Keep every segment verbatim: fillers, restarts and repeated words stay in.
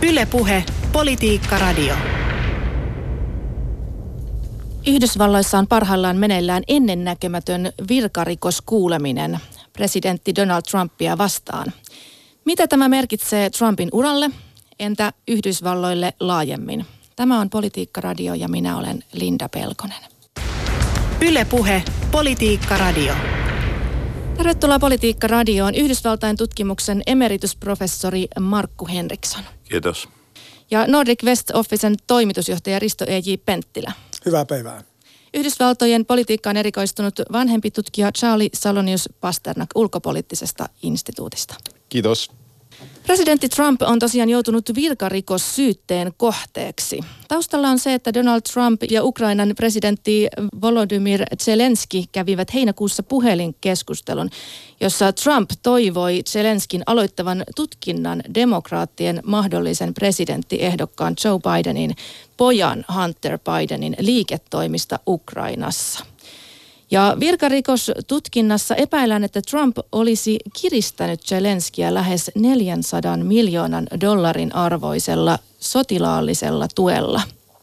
Yle Puhe, Politiikka Radio. Yhdysvalloissa on parhaillaan meneillään ennennäkemätön virkarikoskuuleminen presidentti Donald Trumpia vastaan. Mitä tämä merkitsee Trumpin uralle? Entä Yhdysvalloille laajemmin? Tämä on Politiikka Radio ja minä olen Linda Pelkonen. Yle Puhe, Politiikka Radio. Tervetuloa Politiikka Radioon Yhdysvaltain tutkimuksen emeritusprofessori Markku Henriksson. Kiitos. Ja Nordic West Officen toimitusjohtaja Risto E J Penttilä. Hyvää päivää. Yhdysvaltojen politiikkaan erikoistunut vanhempi tutkija Charlie Salonius Pasternak ulkopoliittisesta instituutista. Kiitos. Presidentti Trump on tosiaan joutunut virkarikossyytteen kohteeksi. Taustalla on se, että Donald Trump ja Ukrainan presidentti Volodymyr Zelenski kävivät heinäkuussa puhelinkeskustelun, jossa Trump toivoi Zelenskin aloittavan tutkinnan demokraattien mahdollisen presidenttiehdokkaan Joe Bidenin pojan Hunter Bidenin liiketoimista Ukrainassa. Ja virkarikostutkinnassa epäillään, että Trump olisi kiristänyt Zelenskiä lähes neljänsadan miljoonan dollarin arvoisella sotilaallisella tuella.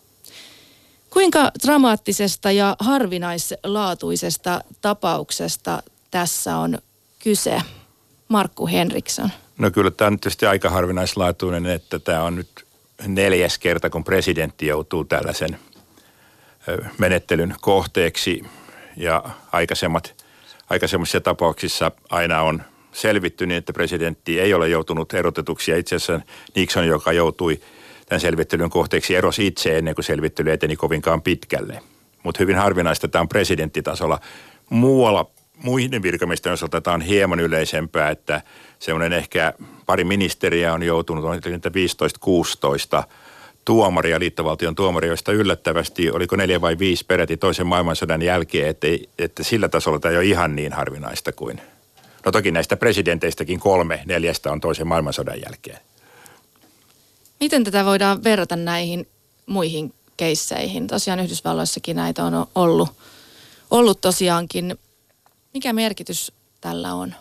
Kuinka dramaattisesta ja harvinaislaatuisesta tapauksesta tässä on kyse, Markku Henriksson? No kyllä tämä on nyt tietysti aika harvinaislaatuinen, että tämä on nyt neljäs kerta, kun presidentti joutuu tällaisen menettelyn kohteeksi. Ja aikaisemmat, aikaisemmissa tapauksissa aina on selvitty niin, että presidentti ei ole joutunut erotetuksi. Ja itse asiassa Nixon, joka joutui tämän selvittelyn kohteeksi, erosi itse ennen kuin selvittely eteni kovinkaan pitkälle. Mutta hyvin harvinaista tämä on presidenttitasolla. Muualla muiden virkamiesten osalta tämä on hieman yleisempää, että semmoinen ehkä pari ministeriä on joutunut, on viisitoista kuusitoista tuomaria, liittovaltion tuomaria, joista yllättävästi, oliko neljä vai viisi peräti toisen maailmansodan jälkeen, että, että sillä tasolla tämä ei ole ihan niin harvinaista kuin, no toki näistä presidenteistäkin kolme neljästä on toisen maailmansodan jälkeen. Miten tätä voidaan verrata näihin muihin keisseihin? Tosiaan Yhdysvalloissakin näitä on ollut, ollut tosiaankin. Mikä merkitys tällä on?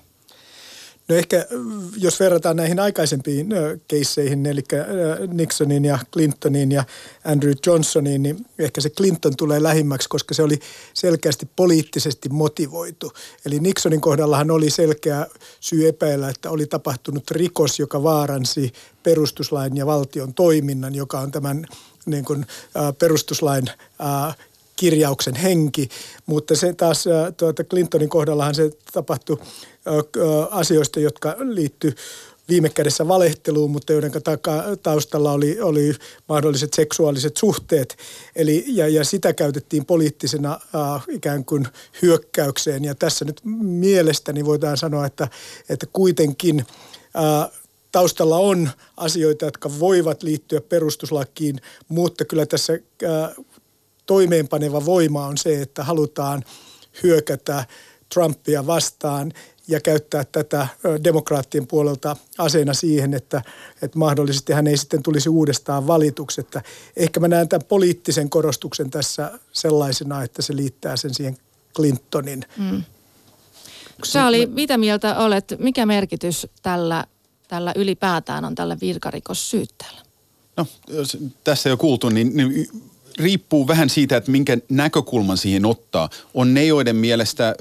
No ehkä jos verrataan näihin aikaisempiin keisseihin, eli Nixonin ja Clintonin ja Andrew Johnsoniin, niin ehkä se Clinton tulee lähimmäksi, koska se oli selkeästi poliittisesti motivoitu. Eli Nixonin kohdallahan oli selkeä syy epäillä, että oli tapahtunut rikos, joka vaaransi perustuslain ja valtion toiminnan, joka on tämän niin kuin, perustuslain kirjauksen henki, mutta se taas tuota Clintonin kohdallahan se tapahtui asioista, jotka liittyi viime kädessä valehteluun, mutta joiden taustalla oli, oli mahdolliset seksuaaliset suhteet. Eli, ja, ja sitä käytettiin poliittisena äh, ikään kuin hyökkäykseen. Ja tässä nyt mielestäni voidaan sanoa, että, että kuitenkin äh, taustalla on asioita, jotka voivat liittyä perustuslakiin, mutta kyllä tässä äh, toimeenpaneva voima on se, että halutaan hyökätä Trumpia vastaan ja käyttää tätä demokraattien puolelta aseena siihen, että, että mahdollisesti hän ei sitten tulisi uudestaan valituksi. Että ehkä mä näen tämän poliittisen korostuksen tässä sellaisena, että se liittää sen siihen Clintonin. Mm. Charlie, mitä mieltä olet? Mikä merkitys tällä, tällä ylipäätään on tällä virkarikossyytteellä? No, tässä jo kuultu, niin, niin riippuu vähän siitä, että minkä näkökulman siihen ottaa. On ne, joiden mielestä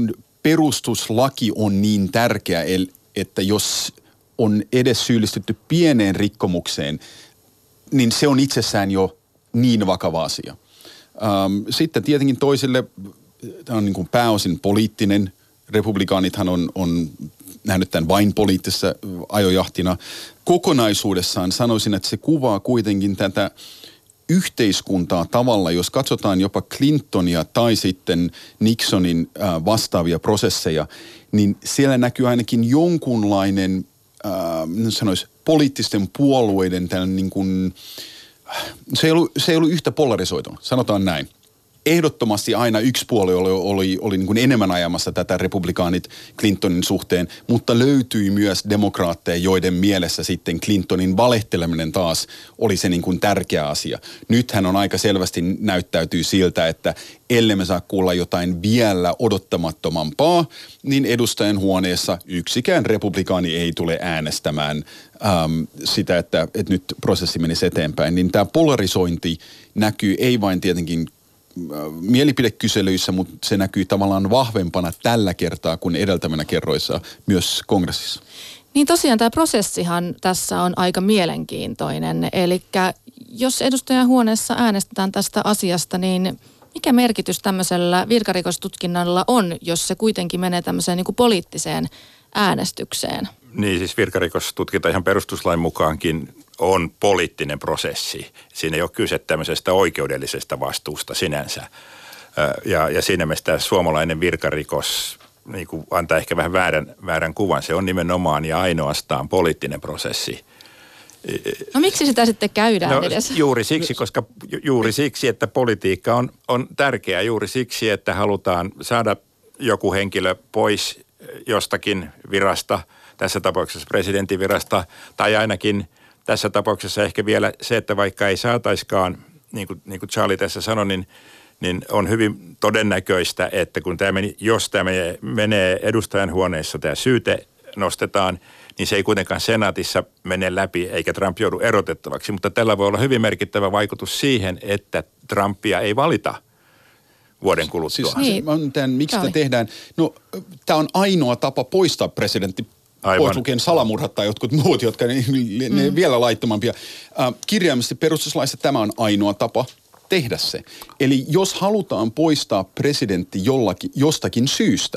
perustuslaki on niin tärkeä, että jos on edes syyllistytty pieneen rikkomukseen, niin se on itsessään jo niin vakava asia. Sitten tietenkin toisille, tämä on niin kuin pääosin poliittinen, republikaanithan on, on nähnyt tämän vain poliittisessa ajojahtina. Kokonaisuudessaan sanoisin, että se kuvaa kuitenkin tätä yhteiskuntaa tavalla, jos katsotaan jopa Clintonia tai sitten Nixonin äh, vastaavia prosesseja, niin siellä näkyy ainakin jonkunlainen, äh, sanois, poliittisten puolueiden tällainen niin kuin, se ei ollut, se ei ollut yhtä polarisoitunut, sanotaan näin. ehdottomasti aina yksi puoli oli, oli, oli niin kuin enemmän ajamassa tätä republikaanit Clintonin suhteen, mutta löytyi myös demokraatteja, joiden mielessä sitten Clintonin valehteleminen taas oli se niin kuin tärkeä asia. Nythän on aika selvästi näyttäytyy siltä, että ellei me saa kuulla jotain vielä odottamattomampaa, niin edustajan huoneessa yksikään republikaani ei tule äänestämään äm, sitä, että, että nyt prosessi menisi eteenpäin. Niin tämä polarisointi näkyy ei vain tietenkin mielipidekyselyissä, mutta se näkyy tavallaan vahvempana tällä kertaa kuin edeltävänä kerroissa myös kongressissa. Niin tosiaan tämä prosessihan tässä on aika mielenkiintoinen. Eli jos edustajahuoneessa äänestetään tästä asiasta, niin mikä merkitys tämmöisellä virkarikostutkinnalla on, jos se kuitenkin menee tämmöiseen niin kuin poliittiseen äänestykseen? Niin siis virkarikostutkinta ihan perustuslain mukaankin on poliittinen prosessi. Siinä ei ole kyse tämmöisestä oikeudellisesta vastuusta sinänsä. Ja, ja siinä mielessä suomalainen virkarikos niin kuin antaa ehkä vähän väärän, väärän kuvan. Se on nimenomaan ja ainoastaan poliittinen prosessi. No miksi sitä sitten käydään no, edes? Juuri siksi, koska juuri siksi, että politiikka on, on tärkeää. Juuri siksi, että halutaan saada joku henkilö pois jostakin virasta, tässä tapauksessa presidentin virasta, tai ainakin tässä tapauksessa ehkä vielä se, että vaikka ei saataiskaan, niin kuin, niin kuin Charlie tässä sanoi, niin, niin on hyvin todennäköistä, että kun tämä meni, jos tämä menee, menee edustajan huoneessa, tämä syyte nostetaan, niin se ei kuitenkaan senaatissa mene läpi, eikä Trump joudu erotettavaksi. Mutta tällä voi olla hyvin merkittävä vaikutus siihen, että Trumpia ei valita vuoden kuluttua. Siis, niin. tämän, miksi sitä tehdään? No, tämä on ainoa tapa poistaa presidentti pois lukien salamurhat tai jotkut muut, jotka ne, ne mm. vielä laittomampia. Äh, kirjaimellisesti perustuslaissa tämä on ainoa tapa tehdä se. Eli jos halutaan poistaa presidentti jollakin, jostakin syystä,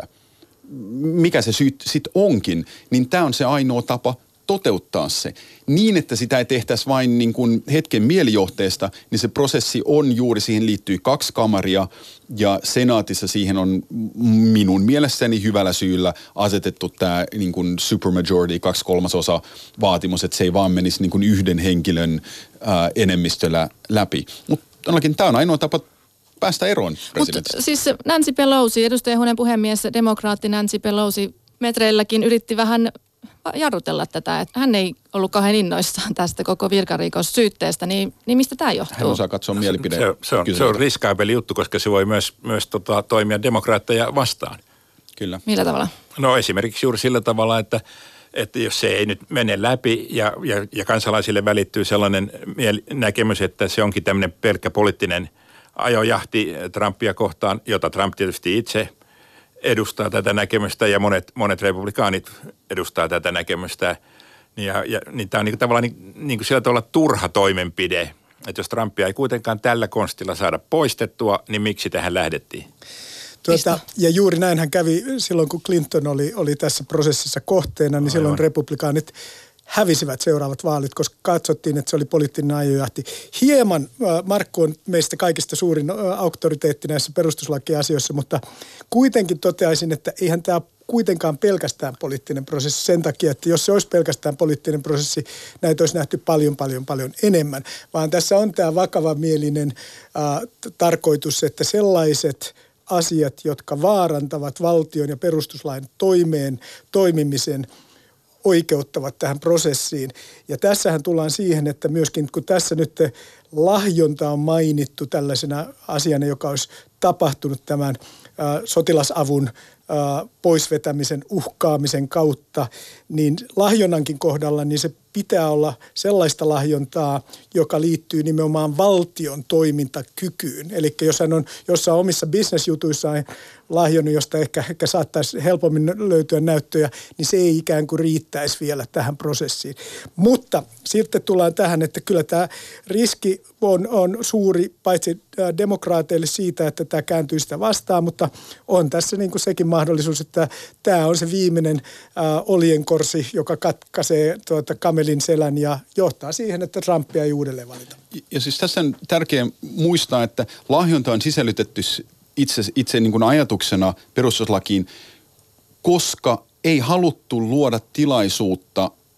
mikä se syy sitten onkin, niin tämä on se ainoa tapa toteuttaa se. Niin, että sitä ei tehtäisi vain niin kuin hetken mielijohteesta, niin se prosessi on juuri, siihen liittyy kaksi kamaria ja senaatissa siihen on minun mielessäni hyvällä syyllä asetettu tämä niin kuin supermajority, kaksi kolmasosa vaatimus, että se ei vaan menisi niin kuin yhden henkilön ää, enemmistöllä läpi. Mutta ainakin tämä on ainoa tapa päästä eroon presidentistä. Mutta siis Nancy Pelosi, edustajahuoneen puhemies, demokraatti Nancy Pelosi metreilläkin yritti vähän jarrutella tätä, että hän ei ollut kauhean innoissaan tästä koko virkarikossyytteestä, niin, niin mistä tämä johtuu? Hän osaa katsoa mielipide. Se, se, on, se on riskaabeli juttu, koska se voi myös, myös tota, toimia demokraatteja vastaan. Kyllä. Millä tavalla? No esimerkiksi juuri sillä tavalla, että, että jos se ei nyt mene läpi ja, ja, ja kansalaisille välittyy sellainen miel- näkemys, että se onkin tämmöinen pelkkä poliittinen ajojahti Trumpia kohtaan, jota Trump tietysti itse edustaa tätä näkemystä ja monet, monet republikaanit edustaa tätä näkemystä. Ja, ja, niin tämä on niin tavallaan niin, niin kuin sillä tavalla turha toimenpide, että jos Trumpia ei kuitenkaan tällä konstilla saada poistettua, niin miksi tähän lähdettiin? Tuota, ja juuri näinhän kävi silloin, kun Clinton oli, oli tässä prosessissa kohteena, niin Aivan. silloin republikaanit hävisivät seuraavat vaalit, koska katsottiin, että se oli poliittinen ajojahti. Hieman Markku on meistä kaikista suurin auktoriteetti näissä perustuslakiasioissa, mutta kuitenkin toteaisin, että eihän tämä kuitenkaan pelkästään poliittinen prosessi sen takia, että jos se olisi pelkästään poliittinen prosessi, näitä olisi nähty paljon, paljon, paljon enemmän. Vaan tässä on tämä vakavamielinen äh, tarkoitus, että sellaiset asiat, jotka vaarantavat valtion ja perustuslain toimeen toimimisen, oikeuttavat tähän prosessiin. Ja tässähän tullaan siihen, että myöskin kun tässä nyt lahjonta on mainittu tällaisena asiana, joka olisi tapahtunut tämän ä, sotilasavun ä, poisvetämisen, uhkaamisen kautta, niin lahjonnankin kohdalla niin se pitää olla sellaista lahjontaa, joka liittyy nimenomaan valtion toimintakykyyn. Eli jos hän on jossain omissa bisnesjutuissaan lahjonnut, josta ehkä, ehkä saattaisi helpommin löytyä näyttöjä, niin se ei ikään kuin riittäisi vielä tähän prosessiin. Mutta sitten tullaan tähän, että kyllä tämä riski on, on suuri paitsi demokraateille siitä, että tämä kääntyy sitä vastaan, mutta on tässä niin kuin sekin mahdollisuus, että tämä on se viimeinen äh, oljenkorsi, joka katkaisee tuota kamelin selän ja johtaa siihen, että Trumpia ei uudelleen valita. Ja siis tässä on tärkeää muistaa, että lahjonta on sisällytetty itse, itse niin kuin ajatuksena perustuslakiin, koska ei haluttu luoda tilaisuutta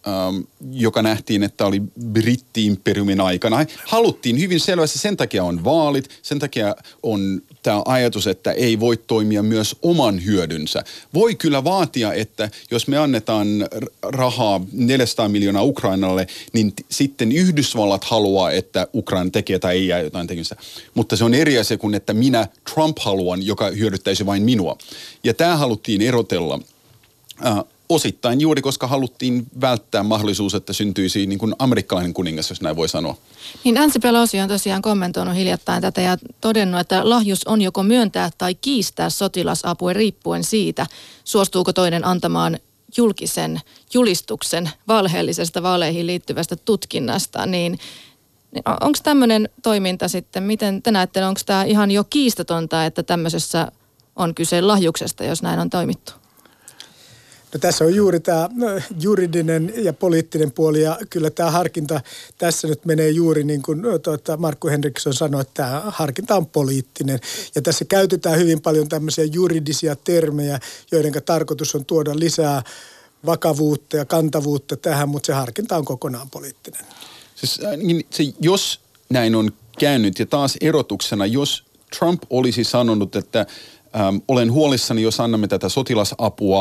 ähm, joka nähtiin, että oli britti-imperiumin aikana. Haluttiin hyvin selvästi, sen takia on vaalit, sen takia on tämä ajatus, että ei voi toimia myös oman hyödynsä. Voi kyllä vaatia, että jos me annetaan rahaa neljäsataa miljoonaa Ukrainalle, niin t- sitten Yhdysvallat haluaa, että Ukraina tekee tai ei jää jotain tekemistä. Mutta se on eri asia kuin, että minä Trump haluan, joka hyödyttäisi vain minua. Ja tämä haluttiin erotella äh, osittain juuri, koska haluttiin välttää mahdollisuus, että syntyisi niin kuin amerikkalainen kuningas, jos näin voi sanoa. Niin Nancy Pelosi on tosiaan kommentoinut hiljattain tätä ja todennut, että lahjus on joko myöntää tai kiistää sotilasapua riippuen siitä, suostuuko toinen antamaan julkisen julistuksen valheellisesta vaaleihin liittyvästä tutkinnasta. Niin onko tämmöinen toiminta sitten, miten te näette, onko tämä ihan jo kiistatonta, että tämmöisessä on kyse lahjuksesta, jos näin on toimittu? No, tässä on juuri tämä juridinen ja poliittinen puoli ja kyllä tämä harkinta tässä nyt menee juuri niin kuin tuota, Markku Henriksson sanoi, että tämä harkinta on poliittinen. Ja tässä käytetään hyvin paljon tämmöisiä juridisia termejä, joiden tarkoitus on tuoda lisää vakavuutta ja kantavuutta tähän, mutta se harkinta on kokonaan poliittinen. Siis, niin se, jos näin on käynyt ja taas erotuksena, jos Trump olisi sanonut, että äm, olen huolissani, jos annamme tätä sotilasapua,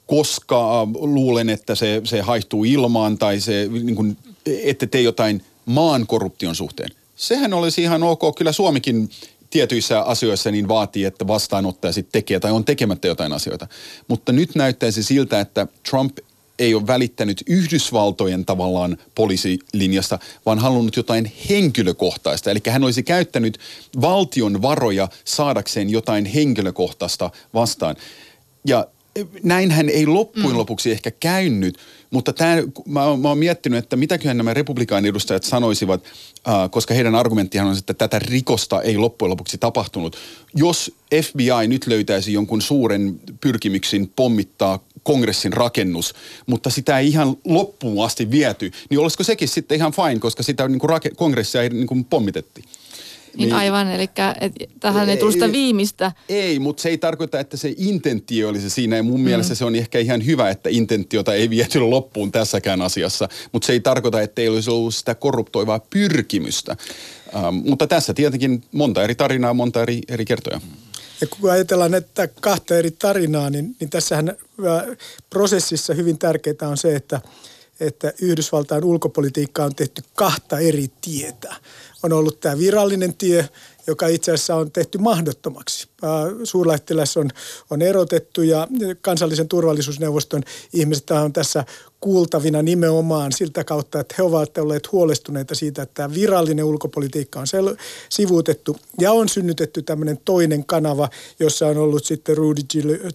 koska luulen, että se, se haihtuu ilmaan tai se, niin kuin, ette tee jotain maan korruption suhteen. Sehän olisi ihan ok. Kyllä Suomikin tietyissä asioissa niin vaatii, että vastaanottaja sitten tekee tai on tekemättä jotain asioita. Mutta nyt näyttäisi siltä, että Trump ei ole välittänyt Yhdysvaltojen tavallaan poliisilinjasta, vaan halunnut jotain henkilökohtaista. Eli hän olisi käyttänyt valtion varoja saadakseen jotain henkilökohtaista vastaan. Ja näinhän ei loppujen lopuksi mm. ehkä käynyt, mutta tämä, mä, oon, mä oon miettinyt, että mitäköhän nämä republikaanidustajat sanoisivat, äh, koska heidän argumenttihan on, että tätä rikosta ei loppujen lopuksi tapahtunut. Jos F B I nyt löytäisi jonkun suuren pyrkimyksin pommittaa kongressin rakennus, mutta sitä ei ihan loppuun asti viety, niin olisiko sekin sitten ihan fine, koska sitä niin kuin rake- kongressia ei niin kuin pommitettiin? Niin, niin aivan, eli tähän ei tule sitä viimeistä. Ei, mutta se ei tarkoita, että se intentio olisi siinä. Ja mun mm. mielestä se on ehkä ihan hyvä, että intentiota ei viety loppuun tässäkään asiassa. Mutta se ei tarkoita, että ei olisi ollut sitä korruptoivaa pyrkimystä. Ähm, mutta tässä tietenkin monta eri tarinaa, monta eri, eri kertoja. Ja kun ajatellaan että kahta eri tarinaa, niin, niin tässähän prosessissa hyvin tärkeää on se, että, että Yhdysvaltain ulkopolitiikka on tehty kahta eri tietä. On ollut tämä virallinen tie, joka itse asiassa on tehty mahdottomaksi. Suurlähettiläs on, on erotettu ja kansallisen turvallisuusneuvoston ihmiset on tässä kuultavina nimenomaan siltä kautta, että he ovat olleet huolestuneita siitä, että tämä virallinen ulkopolitiikka on sel- sivuutettu ja on synnytetty tämmöinen toinen kanava, jossa on ollut sitten Rudy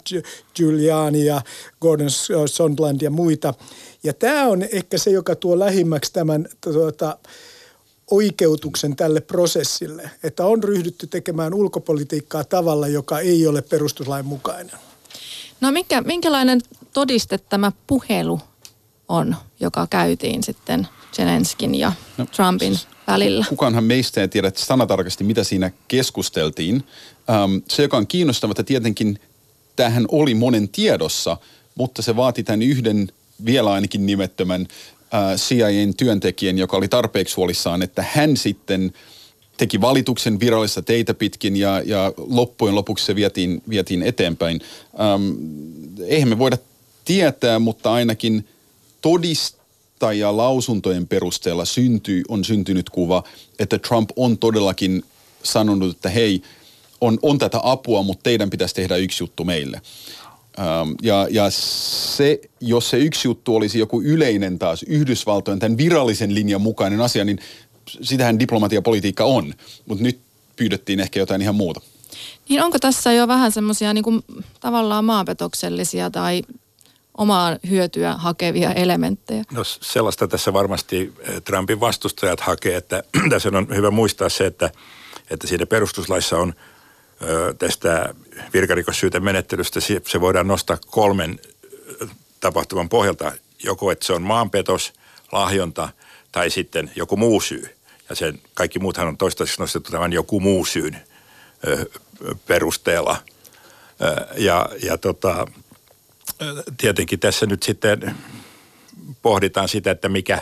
Giuliani ja Gordon Sondland ja muita. Ja tämä on ehkä se, joka tuo lähimmäksi tämän tuota, oikeutuksen tälle prosessille, että on ryhdytty tekemään ulkopolitiikkaa tavalla, joka ei ole perustuslain mukainen. No minkä, minkälainen todiste tämä puhelu on, joka käytiin sitten Zelenskin ja no, Trumpin välillä? Kukaanhan meistä ei tiedä sanatarkasti, mitä siinä keskusteltiin. Um, se, joka on kiinnostavaa, että tietenkin tämähän oli monen tiedossa, mutta se vaati tämän yhden vielä ainakin nimettömän C I A:n työntekijän, joka oli tarpeeksi huolissaan, että hän sitten teki valituksen virallista teitä pitkin ja, ja loppujen lopuksi se vietiin, vietiin eteenpäin. Ähm, eihän me voida tietää, mutta ainakin todistajalausuntojen perusteella syntyy, on syntynyt kuva, että Trump on todellakin sanonut, että hei, on, on tätä apua, mutta teidän pitäisi tehdä yksi juttu meille. Um, ja, ja se, jos se yksi juttu olisi joku yleinen taas Yhdysvaltojen tämän virallisen linjan mukainen asia, niin sitähän diplomatiapolitiikka on. Mutta nyt pyydettiin ehkä jotain ihan muuta. Niin onko tässä jo vähän semmoisia niin kuin tavallaan maanpetoksellisia tai omaa hyötyä hakevia elementtejä? No sellaista tässä varmasti Trumpin vastustajat hakee, että tässä on hyvä muistaa se, että, että siinä perustuslaissa on tästä virkarikossyytemenettelystä se voidaan nostaa kolmen tapahtuman pohjalta. Joko, että se on maanpetos, lahjonta tai sitten joku muu syy. Ja sen kaikki muuthan on toistaiseksi nostettu tämän joku muu syyn perusteella. Ja, ja tota, tietenkin tässä nyt sitten pohditaan sitä, että mikä,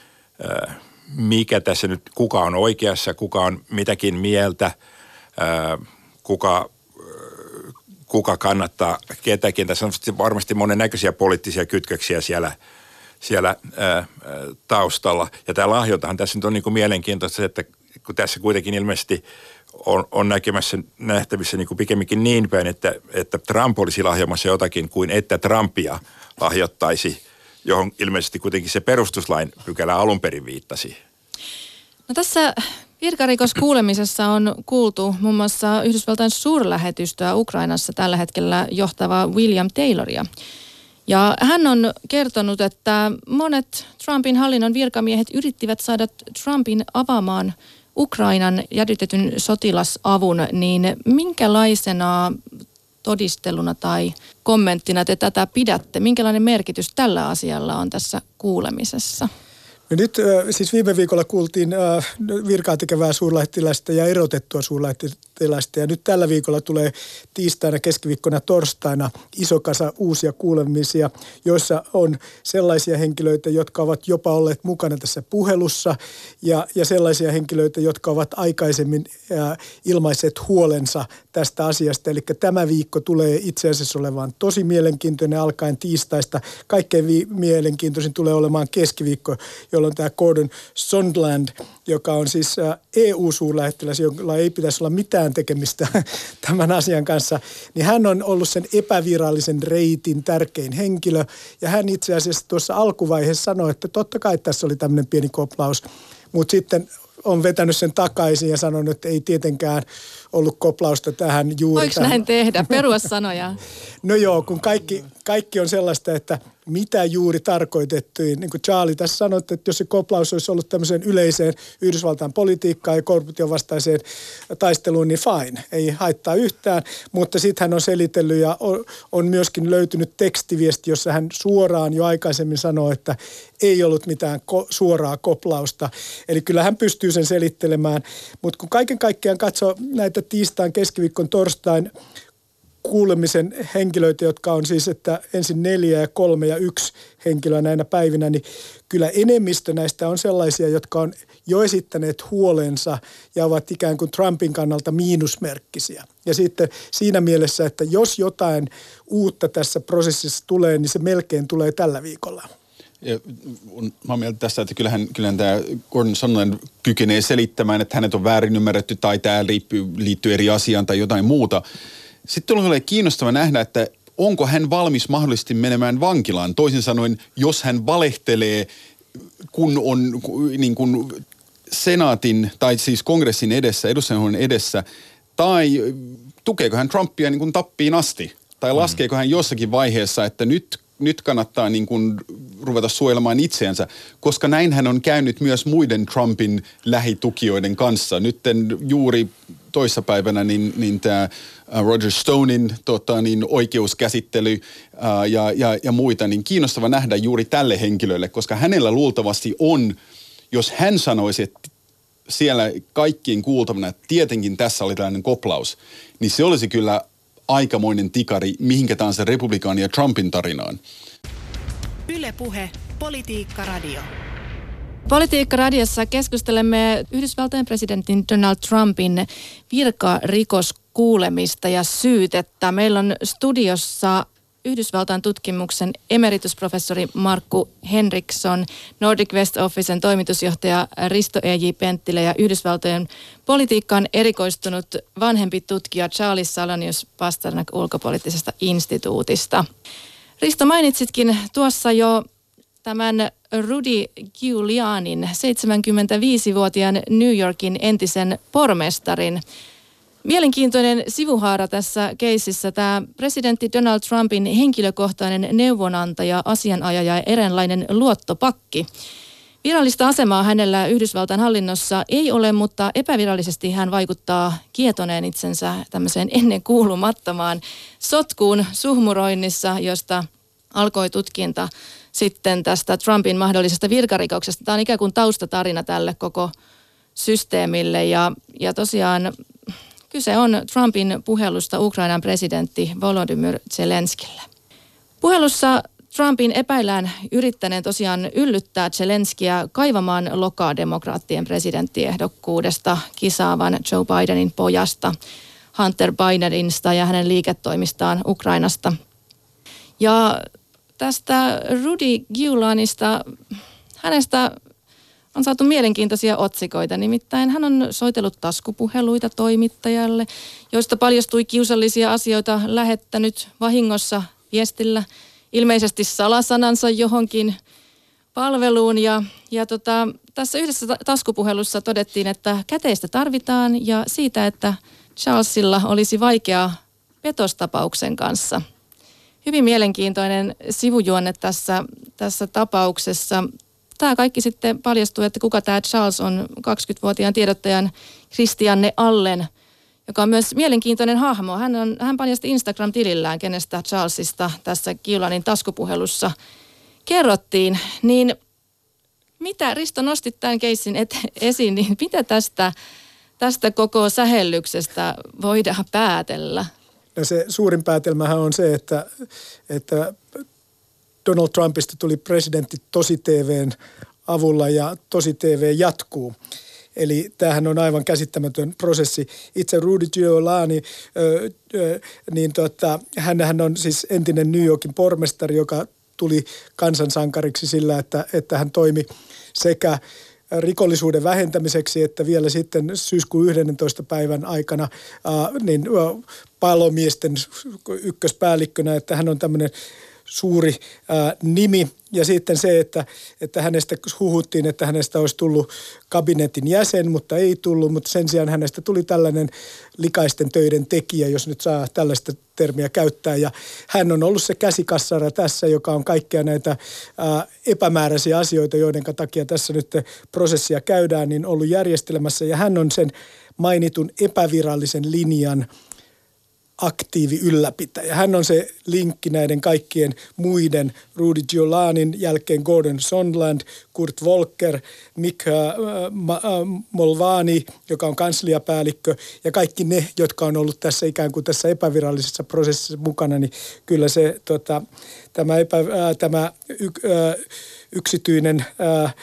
mikä tässä nyt, kuka on oikeassa, kuka on mitäkin mieltä, kuka, kuka kannattaa ketäkin. Tässä on varmasti monennäköisiä poliittisia kytköksiä siellä, siellä ää, taustalla. Ja tämä lahjontahan tässä nyt on niin kuin mielenkiintoista, että kun tässä kuitenkin ilmeisesti on, on näkemässä, nähtävissä niin kuin pikemminkin niin päin, että, että Trump olisi lahjomassa jotakin kuin että Trumpia lahjoittaisi, johon ilmeisesti kuitenkin se perustuslain pykälä alun perin viittasi. No tässä virkarikoskuulemisessa on kuultu muun muassa Yhdysvaltain suurlähetystöä Ukrainassa tällä hetkellä johtavaa William Tayloria. Ja hän on kertonut, että monet Trumpin hallinnon virkamiehet yrittivät saada Trumpin avaamaan Ukrainan jäädytetyn sotilasavun, niin minkälaisena todisteluna tai kommenttina te tätä pidätte? Minkälainen merkitys tällä asialla on tässä kuulemisessa? No nyt siis viime viikolla kuultiin virkaa tekevää suurlähettiläistä ja erotettua suurlähettiläistä ja nyt tällä viikolla tulee tiistaina, keskiviikkona, torstaina iso kasa uusia kuulemisia, joissa on sellaisia henkilöitä, jotka ovat jopa olleet mukana tässä puhelussa ja, ja sellaisia henkilöitä, jotka ovat aikaisemmin ilmaiset huolensa tästä asiasta. Eli tämä viikko tulee itse asiassa olemaan tosi mielenkiintoinen alkaen tiistaista. Kaikkein vi- mielenkiintoisin tulee olemaan keskiviikko, jolloin tämä Gordon Sondland, joka on siis E U-suurlähettiläs, jolla ei pitäisi olla mitään tekemistä tämän asian kanssa, niin hän on ollut sen epävirallisen reitin tärkein henkilö. Ja hän itse asiassa tuossa alkuvaiheessa sanoi, että totta kai tässä oli tämmöinen pieni koplaus, mutta sitten on vetänyt sen takaisin ja sanonut, että ei tietenkään ollut koplausta tähän juuri. Voiko näin tehdä? Perua sanoja. No joo, kun kaikki, kaikki on sellaista, että mitä juuri tarkoitettiin. Niin kuin Charlie tässä sanoi, että jos se koplaus olisi ollut tämmöiseen yleiseen Yhdysvaltain politiikkaan ja korruption vastaiseen taisteluun, niin fine, ei haittaa yhtään. Mutta sitten hän on selitellyt ja on, on myöskin löytynyt tekstiviesti, jossa hän suoraan jo aikaisemmin sanoi, että ei ollut mitään ko- suoraa koplausta. Eli kyllä hän pystyy sen selittelemään. Mutta kun kaiken kaikkiaan katsoo näitä tiistain, keskiviikkon, torstain kuulemisen henkilöitä, jotka on siis, että ensin neljä ja kolme ja yksi henkilöä näinä päivinä, niin kyllä enemmistö näistä on sellaisia, jotka on jo esittäneet huolensa ja ovat ikään kuin Trumpin kannalta miinusmerkkisiä. Ja sitten siinä mielessä, että jos jotain uutta tässä prosessissa tulee, niin se melkein tulee tällä viikolla. Ja mä oon mieltä tässä, että kyllähän, kyllähän tämä Gordon Sondland kykenee selittämään, että hänet on väärin ymmärretty tai tämä liittyy, liittyy eri asiaan tai jotain muuta. Sitten tulee kiinnostava nähdä, että onko hän valmis mahdollisesti menemään vankilaan. Toisin sanoen, jos hän valehtelee, kun on niin kuin senaatin tai siis kongressin edessä, edustajanhuoneen edessä, tai tukeeko hän Trumpia niin kuin tappiin asti? Tai laskeeko hän jossakin vaiheessa, että nyt, nyt kannattaa niin kuin ruveta suojelemaan itseänsä, koska näin hän on käynyt myös muiden Trumpin lähitukijoiden kanssa. Nytten juuri toissapäivänä niin, niin tämä Roger Stonein tota, niin oikeuskäsittely ää, ja, ja, ja muita, niin kiinnostava nähdä juuri tälle henkilölle, koska hänellä luultavasti on, jos hän sanoisi, että siellä kaikkien kuultavana, että tietenkin tässä oli tällainen koplaus, niin se olisi kyllä aikamoinen tikari mihinkä tahansa republikaan ja Trumpin tarinaan. Yle Puhe, Politiikka Radio. Politiikka Radiossa keskustelemme Yhdysvaltain presidentin Donald Trumpin virkarikoskuulemista ja syytettä. Meillä on studiossa Yhdysvaltain tutkimuksen emeritusprofessori Markku Henriksson, Nordic West Officen toimitusjohtaja Risto E J Penttilä ja Yhdysvaltojen politiikkaan erikoistunut vanhempi tutkija Charles Salonius Pasternak ulkopoliittisesta instituutista. Risto, mainitsitkin tuossa jo tämän Rudy Giulianin, seitsemänkymmentäviisivuotiaan New Yorkin entisen pormestarin. Mielenkiintoinen sivuhaara tässä keississä tämä presidentti Donald Trumpin henkilökohtainen neuvonantaja, asianajaja ja eräänlainen luottopakki. Virallista asemaa hänellä Yhdysvaltain hallinnossa ei ole, mutta epävirallisesti hän vaikuttaa kietoneen itsensä tämmöiseen ennenkuulumattomaan sotkuun suhmuroinnissa, josta alkoi tutkinta sitten tästä Trumpin mahdollisesta virkarikoksesta. Tämä on ikään kuin taustatarina tälle koko systeemille ja, ja tosiaan kyse on Trumpin puhelusta Ukrainan presidentti Volodymyr Zelenskille. Puhelussa Trumpin epäillään yrittäneen tosiaan yllyttää Zelenskiä kaivamaan lokaa demokraattien presidenttiehdokkuudesta kisaavan Joe Bidenin pojasta, Hunter Bidenista ja hänen liiketoimistaan Ukrainasta. Ja tästä Rudy Giulianista, hänestä on saatu mielenkiintoisia otsikoita. Nimittäin hän on soitellut taskupuheluita toimittajalle, joista paljastui kiusallisia asioita, lähettänyt vahingossa viestillä ilmeisesti salasanansa johonkin palveluun. Ja, ja tota, tässä yhdessä taskupuhelussa todettiin, että käteistä tarvitaan ja siitä, että Charlesilla olisi vaikeaa petostapauksen kanssa. Hyvin mielenkiintoinen sivujuonne tässä, tässä tapauksessa. Tämä kaikki sitten paljastuu, että kuka tämä Charles on, kaksikymmentävuotiaan tiedottajan Christiane Allen, joka on myös mielenkiintoinen hahmo. Hän, on, hän paljasti Instagram-tilillään, kenestä Charlesista tässä Giulianin taskupuhelussa kerrottiin. Niin mitä, Risto, nostit tämän keissin et, esiin, niin mitä tästä, tästä koko sähellyksestä voidaan päätellä? No se suurin päätelmähän on se, että, että Donald Trumpista tuli presidentti Tosi-T V:n avulla ja Tosi-T V jatkuu. Eli tämähän on aivan käsittämätön prosessi. Itse Rudy Giuliani, ö, ö, niin tota, hänhän on siis entinen New Yorkin pormestari, joka tuli kansansankariksi sillä, että, että hän toimi sekä rikollisuuden vähentämiseksi, että vielä sitten syyskuun yhdennentoista päivän aikana äh, niin äh, palomiesten ykköspäällikkönä, että hän on tämmöinen suuri ää, nimi. Ja sitten se, että, että hänestä huhuttiin, että hänestä olisi tullut kabinetin jäsen, mutta ei tullut. Mutta sen sijaan hänestä tuli tällainen likaisten töiden tekijä, jos nyt saa tällaista termiä käyttää. Ja hän on ollut se käsikassara tässä, joka on kaikkea näitä ää, epämääräisiä asioita, joiden takia tässä nyt prosessia käydään, niin ollut järjestelemässä. Ja hän on sen mainitun epävirallisen linjan aktiivi ylläpitäjä. Hän on se linkki näiden kaikkien muiden, Rudy Giulianin jälkeen Gordon Sondland, Kurt Volker, Mika Mulvaney, joka on kansliapäällikkö, ja kaikki ne, jotka on ollut tässä ikään kuin tässä epävirallisessa prosessissa mukana, niin kyllä se tota, tämä, epä, ää, tämä y, ää, yksityinen ää, ää,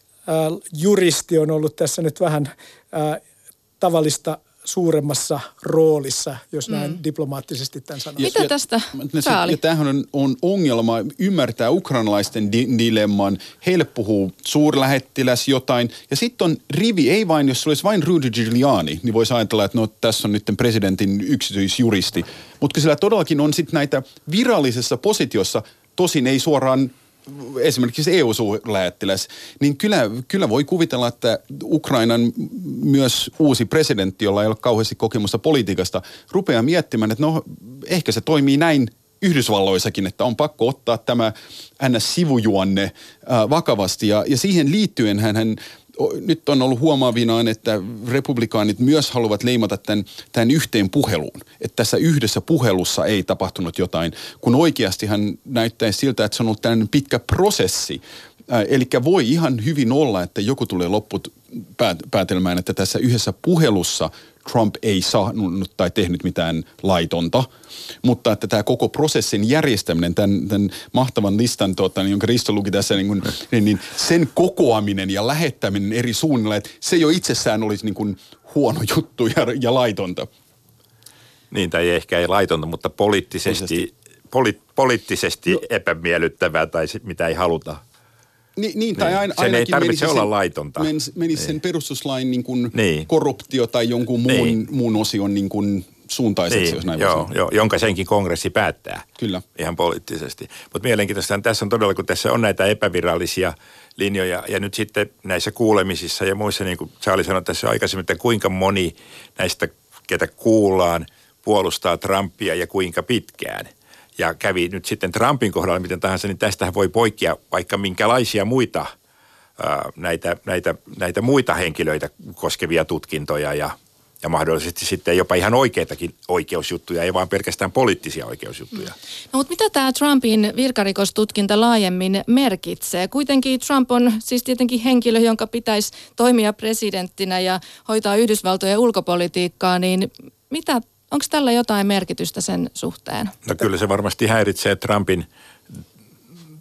juristi on ollut tässä nyt vähän ää, tavallista suuremmassa roolissa, jos näin mm. diplomaattisesti tämän sanon. Mitä tästä saali? Ja tämähän on, on ongelma ymmärtää ukrainalaisten di- dilemman. Heille puhuu suurlähettiläs jotain. Ja sitten on rivi, ei vain, jos se olisi vain Rudy Giuliani, niin voisi ajatella, että no tässä on nyt presidentin yksityisjuristi. Mutta sillä todellakin on sitten näitä virallisessa positiossa, tosin ei suoraan esimerkiksi E U-suurlähettiläs, niin kyllä, kyllä voi kuvitella, että Ukrainan myös uusi presidentti, jolla ei ole kauheasti kokemusta politiikasta, rupeaa miettimään, että no ehkä se toimii näin Yhdysvalloissakin, että on pakko ottaa tämä ns-sivujuonne äh, vakavasti. Ja, ja siihen liittyen hän, hän nyt on ollut huomaavinaan, että republikaanit myös haluavat leimata tämän, tämän yhteen puheluun. Että tässä yhdessä puhelussa ei tapahtunut jotain, kun oikeasti hän näyttäisi siltä, että se on ollut tällainen pitkä prosessi. Äh, eli voi ihan hyvin olla, että joku tulee loppupäätelmään, että tässä yhdessä puhelussa Trump ei saanut tai tehnyt mitään laitonta, mutta että tämä koko prosessin järjestäminen, tämän, tämän mahtavan listan, tuota, jonka Risto luki tässä, niin, kuin, niin, niin sen kokoaminen ja lähettäminen eri suunnilla, että se jo itsessään olisi niin kuin huono juttu ja, ja laitonta. Niin, tai ehkä ei laitonta, mutta poliittisesti, poli, poliittisesti no, epämiellyttävää tai mitä ei haluta. Niin, niin tai niin. Sen ei tarvitse olla sen, laitonta. Menisi niin. sen perustuslain niin kuin niin. korruptio tai jonkun muun, niin. muun osion niin kuin suuntaiseksi, niin. jos näin joo, joo, jonka senkin kongressi päättää. Kyllä. Ihan poliittisesti. Mutta mielenkiintoista tässä on todella, kun tässä on näitä epävirallisia linjoja ja nyt sitten näissä kuulemisissa ja muissa, niin kuin Charlie sanoi tässä aikaisemmin, että kuinka moni näistä, ketä kuullaan, puolustaa Trumpia ja kuinka pitkään. Ja kävi nyt sitten Trumpin kohdalla miten tahansa, niin tästähän voi poikkea vaikka minkälaisia muita ää, näitä, näitä, näitä muita henkilöitä koskevia tutkintoja ja, ja mahdollisesti sitten jopa ihan oikeitakin oikeusjuttuja, ei vaan pelkästään poliittisia oikeusjuttuja. No, mutta mitä tämä Trumpin virkarikostutkinta laajemmin merkitsee? Kuitenkin Trump on siis tietenkin henkilö, jonka pitäisi toimia presidenttinä ja hoitaa Yhdysvaltojen ulkopolitiikkaa, niin mitä onko tällä jotain merkitystä sen suhteen? No kyllä se varmasti häiritsee Trumpin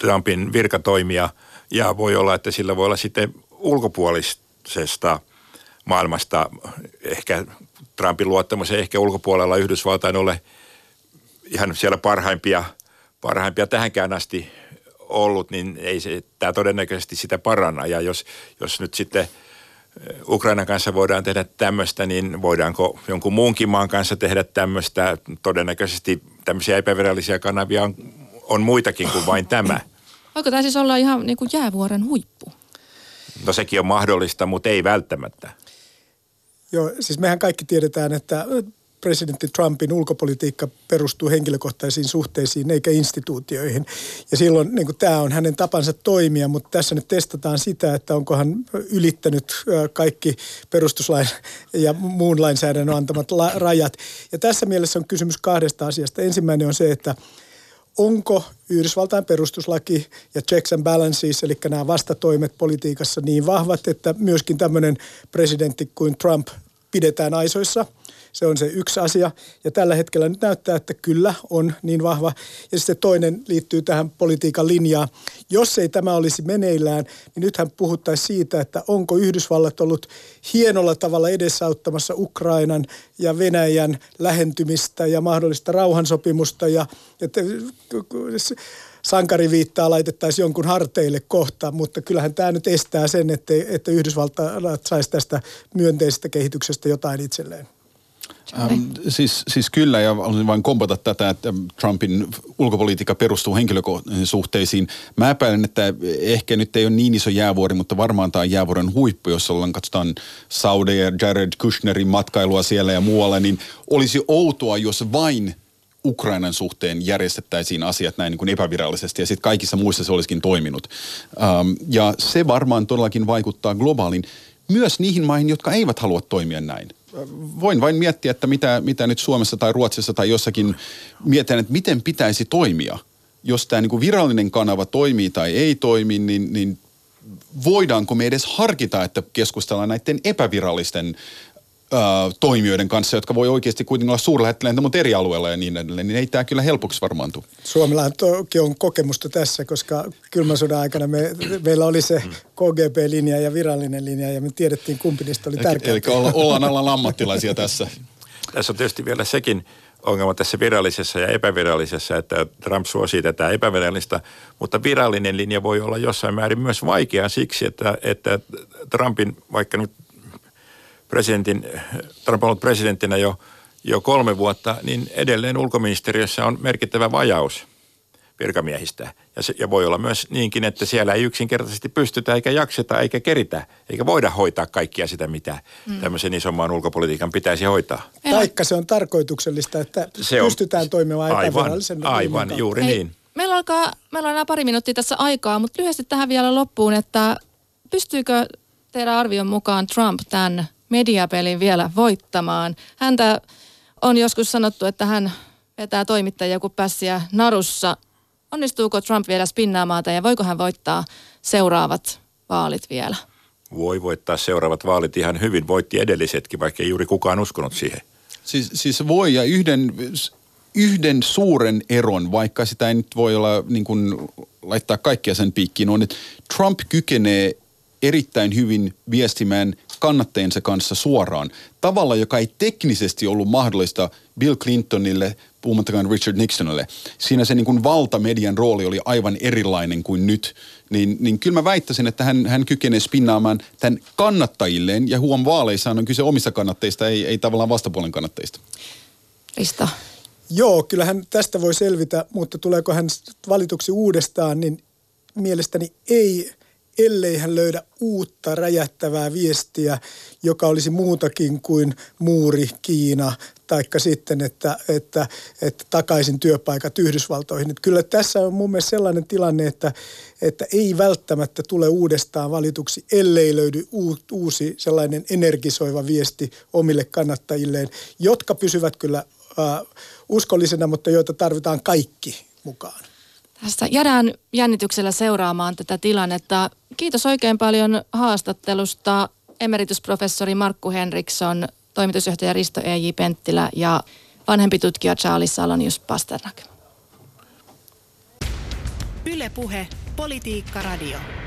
Trumpin virkatoimia ja voi olla, että sillä voi olla sitten ulkopuolisesta maailmasta ehkä Trumpin luottamus ei ehkä ulkopuolella Yhdysvaltain ole ihan siellä parhaimpia, parhaimpia tähänkään asti ollut, niin ei se, tämä todennäköisesti sitä paranna. Ja jos, jos nyt sitten Ukrainan kanssa voidaan tehdä tämmöistä, niin voidaanko jonkun muunkin maan kanssa tehdä tämmöistä? Todennäköisesti tämmöisiä epävirallisia kanavia on, on muitakin kuin vain tämä. Voiko tämä siis olla ihan niin kuin jäävuoren huippu? No sekin on mahdollista, mutta ei välttämättä. Joo, siis mehän kaikki tiedetään, että presidentti Trumpin ulkopolitiikka perustuu henkilökohtaisiin suhteisiin eikä instituutioihin. Ja silloin niin kuin, tämä on hänen tapansa toimia, mutta tässä nyt testataan sitä, että onko hän ylittänyt kaikki perustuslain ja muun lainsäädännön antamat la- rajat. Ja tässä mielessä on kysymys kahdesta asiasta. Ensimmäinen on se, että onko Yhdysvaltain perustuslaki ja checks and balances, eli nämä vastatoimet politiikassa niin vahvat, että myöskin tämmöinen presidentti kuin Trump pidetään aisoissa. Se on se yksi asia. Ja tällä hetkellä nyt näyttää, että kyllä on niin vahva. Ja sitten toinen liittyy tähän politiikan linjaan. Jos ei tämä olisi meneillään, niin nythän puhuttaisiin siitä, että onko Yhdysvallat ollut hienolla tavalla edesauttamassa Ukrainan ja Venäjän lähentymistä ja mahdollista rauhansopimusta. Ja että sankariviittaa laitettaisiin jonkun harteille kohta, mutta kyllähän tämä nyt estää sen, että, että Yhdysvallat saisi tästä myönteisestä kehityksestä jotain itselleen. Ähm, siis, siis kyllä, ja haluaisin vain kompata tätä, että Trumpin ulkopolitiikka perustuu henkilösuhteisiin. Mä epäilen, että ehkä nyt ei ole niin iso jäävuori, mutta varmaan tämä on jäävuoren huippu, jos ollaan katsotaan Saudeja, Jared Kushnerin matkailua siellä ja muualle, niin olisi outoa, jos vain Ukrainan suhteen järjestettäisiin asiat näin niin kuin epävirallisesti ja sitten kaikissa muissa se olisikin toiminut. Ähm, ja se varmaan todellakin vaikuttaa globaalin myös niihin maihin, jotka eivät halua toimia näin. Voin vain miettiä, että mitä, mitä nyt Suomessa tai Ruotsissa tai jossakin mietitään, että miten pitäisi toimia. Jos tämä niin kuin virallinen kanava toimii tai ei toimi, niin, niin voidaanko me edes harkita, että keskustellaan näiden epävirallisten ää, toimijoiden kanssa, jotka voi oikeasti kuitenkin olla suurlähettiläitä, mutta eri alueella ja niin edelleen, niin ei tämä kyllä helpoksi varmaan tule. Suomella toki on kokemusta tässä, koska kylmän sodan aikana me, meillä oli se K G B-linja ja virallinen linja ja me tiedettiin kumpi niistä oli tärkeää. Eli olla, ollaan alan ammattilaisia tässä. Tässä on tietysti vielä sekin ongelma tässä virallisessa ja epävirallisessa, että Trump suosii tätä epävirallista, mutta virallinen linja voi olla jossain määrin myös vaikea siksi, että, että Trumpin, vaikka nyt presidentin, Trump on ollut presidenttinä jo, jo kolme vuotta, niin edelleen ulkoministeriössä on merkittävä vajaus virkamiehistä. Ja, se, ja voi olla myös niinkin, että siellä ei yksinkertaisesti pystytä eikä jakseta eikä keritä, eikä voida hoitaa kaikkia sitä, mitä mm. tämmöisen isomman ulkopolitiikan pitäisi hoitaa. Taikka se on tarkoituksellista, että se pystytään on, toimimaan epävirallisen. Aivan, aivan juuri Hei, niin. Meillä, alkaa, meillä on enää pari minuuttia tässä aikaa, mutta lyhyesti tähän vielä loppuun, että pystyykö teidän arvion mukaan Trump tämän mediapelin vielä voittamaan? Häntä on joskus sanottu, että hän vetää toimittajia kuin pässiä narussa. Onnistuuko Trump vielä spinnaamaan ja voiko hän voittaa seuraavat vaalit vielä? Voi voittaa seuraavat vaalit ihan hyvin. Voitti edellisetkin, vaikka ei juuri kukaan uskonut siihen. Siis, siis voi, ja yhden, yhden suuren eron, vaikka sitä ei nyt voi olla niin kuin laittaa kaikkia sen piikkiin, on, että Trump kykenee erittäin hyvin viestimään kannattajiensa kanssa suoraan. Tavalla, joka ei teknisesti ollut mahdollista Bill Clintonille, puhumattakaan Richard Nixonille. Siinä se niin kuin valtamedian rooli oli aivan erilainen kuin nyt. Niin, niin kyllä mä väittäisin, että hän, hän kykenee spinnaamaan tämän kannattajilleen. Ja huom vaaleissa on kyse omista kannatteista, ei, ei tavallaan vastapuolen kannatteista. Risto. Joo, kyllähän tästä voi selvitä, mutta tuleeko hän valituksi uudestaan, niin mielestäni ei, ellei hän löydä uutta räjähtävää viestiä, joka olisi muutakin kuin muuri, Kiina, taikka sitten, että, että, että takaisin työpaikat Yhdysvaltoihin. Että kyllä tässä on mun mielestä sellainen tilanne, että, että ei välttämättä tule uudestaan valituksi, ellei löydy uusi sellainen energisoiva viesti omille kannattajilleen, jotka pysyvät kyllä äh, uskollisena, mutta joita tarvitaan kaikki mukaan. Tästä jäädään jännityksellä seuraamaan tätä tilannetta. Kiitos oikein paljon haastattelusta emeritusprofessori Markku Henriksson, toimitusjohtaja Risto E J Penttilä ja vanhempi tutkija Charles Salonius Pasternak. Yle Puhe, Politiikka Radio.